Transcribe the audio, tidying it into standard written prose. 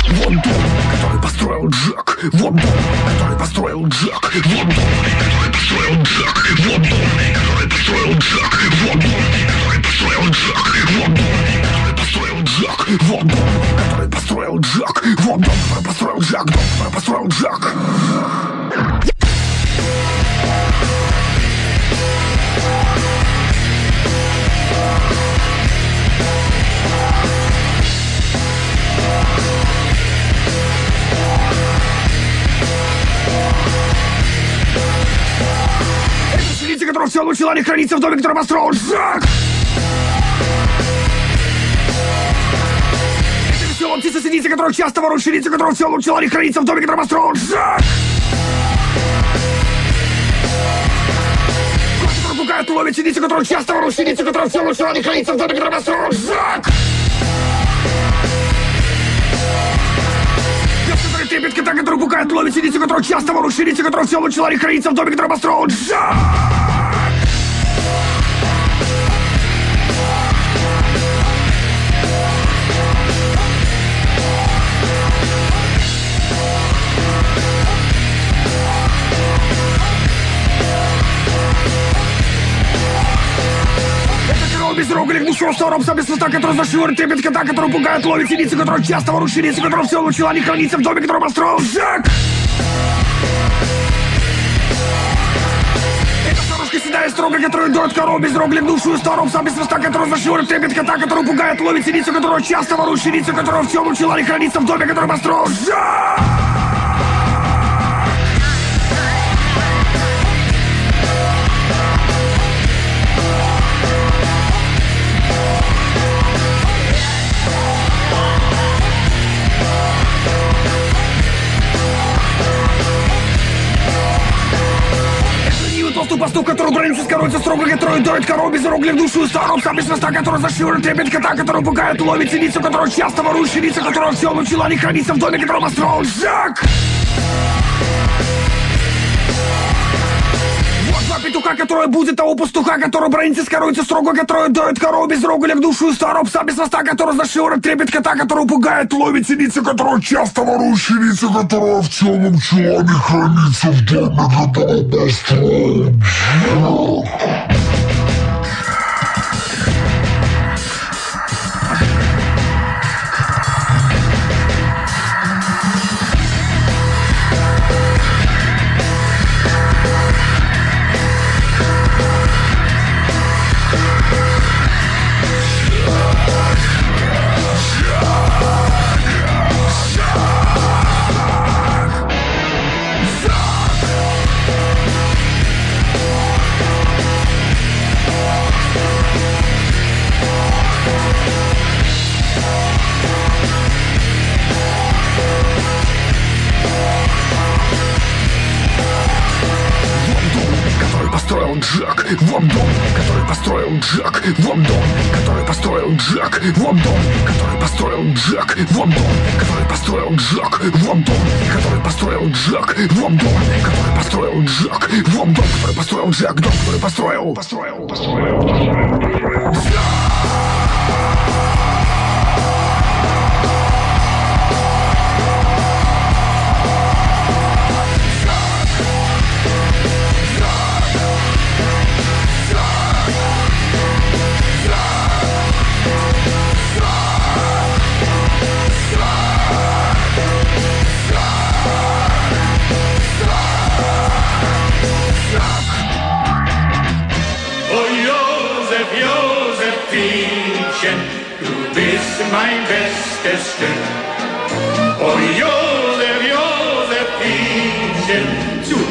Вот дом, который построил Джек. Вот дом, который построил Джек. Вот дом, который построил Джек. Вот дом, который построил Джек. Вот дом, который построил Джек. Вот дом, который построил Джек. Вот дом, который построил Джек. Вот дом, который построил Джек. Дом, который построил Джек. Которого все лучше не хранится в доме, который построил Джек. Это веселая птица синица, которая часто ворует ширица, которого все лучше не хранится в доме, который построил Джек. Кот, который пугает, ловит синица, которая часто ворует ширица, которого все лучше не хранится в доме, который построил Джек. Трепет кота, который пугает, ловит синица, которая часто ворует ширица, которого все лучше не хранится в доме, который построил Джек. Без рога, гнущего сором, без хвоста, который зашивает, трепет кота, который пугает, ловит синицы, который часто ворует ширицы, которого все лучше не хранится в доме, который построил Джек. Это старушка седая строго, которая дует корову без рога, гнущую сором, без хвоста, который зашивает, трепет кота, который пугает, ловит синицы, которого часто ворует ширицы, которого все лучше не хранится в доме, который построил Джек. Пастух, который бронится, скороется строго, который дует корову без рога, гнущую старом, без хвоста, который зашивает, трепет кота, который пугает, ловит синицу, которого часто ворует ширица, которого все лучше не хранится в доме, который построил Джек. Вот петуха, которая будет того пастуха, который бронится, скороется строго, который дует корову без рога, гнущую старом, без хвоста, который зашивает, трепет кота, который пугает, ловит синицу, которого часто ворует ширица, которого в темном чулане хранится в доме, который построил Джек. Джек, вот дом, который построил Джек, вот дом, который построил Джек, вот дом, который построил Джек, вот дом, который построил Джек, вот дом, который построил Джек, вот дом, который построил Джек, вот дом, который построил Джек, дом, который построил. Du bist mein bestes Stück. Oh Josef, Josefchen, zu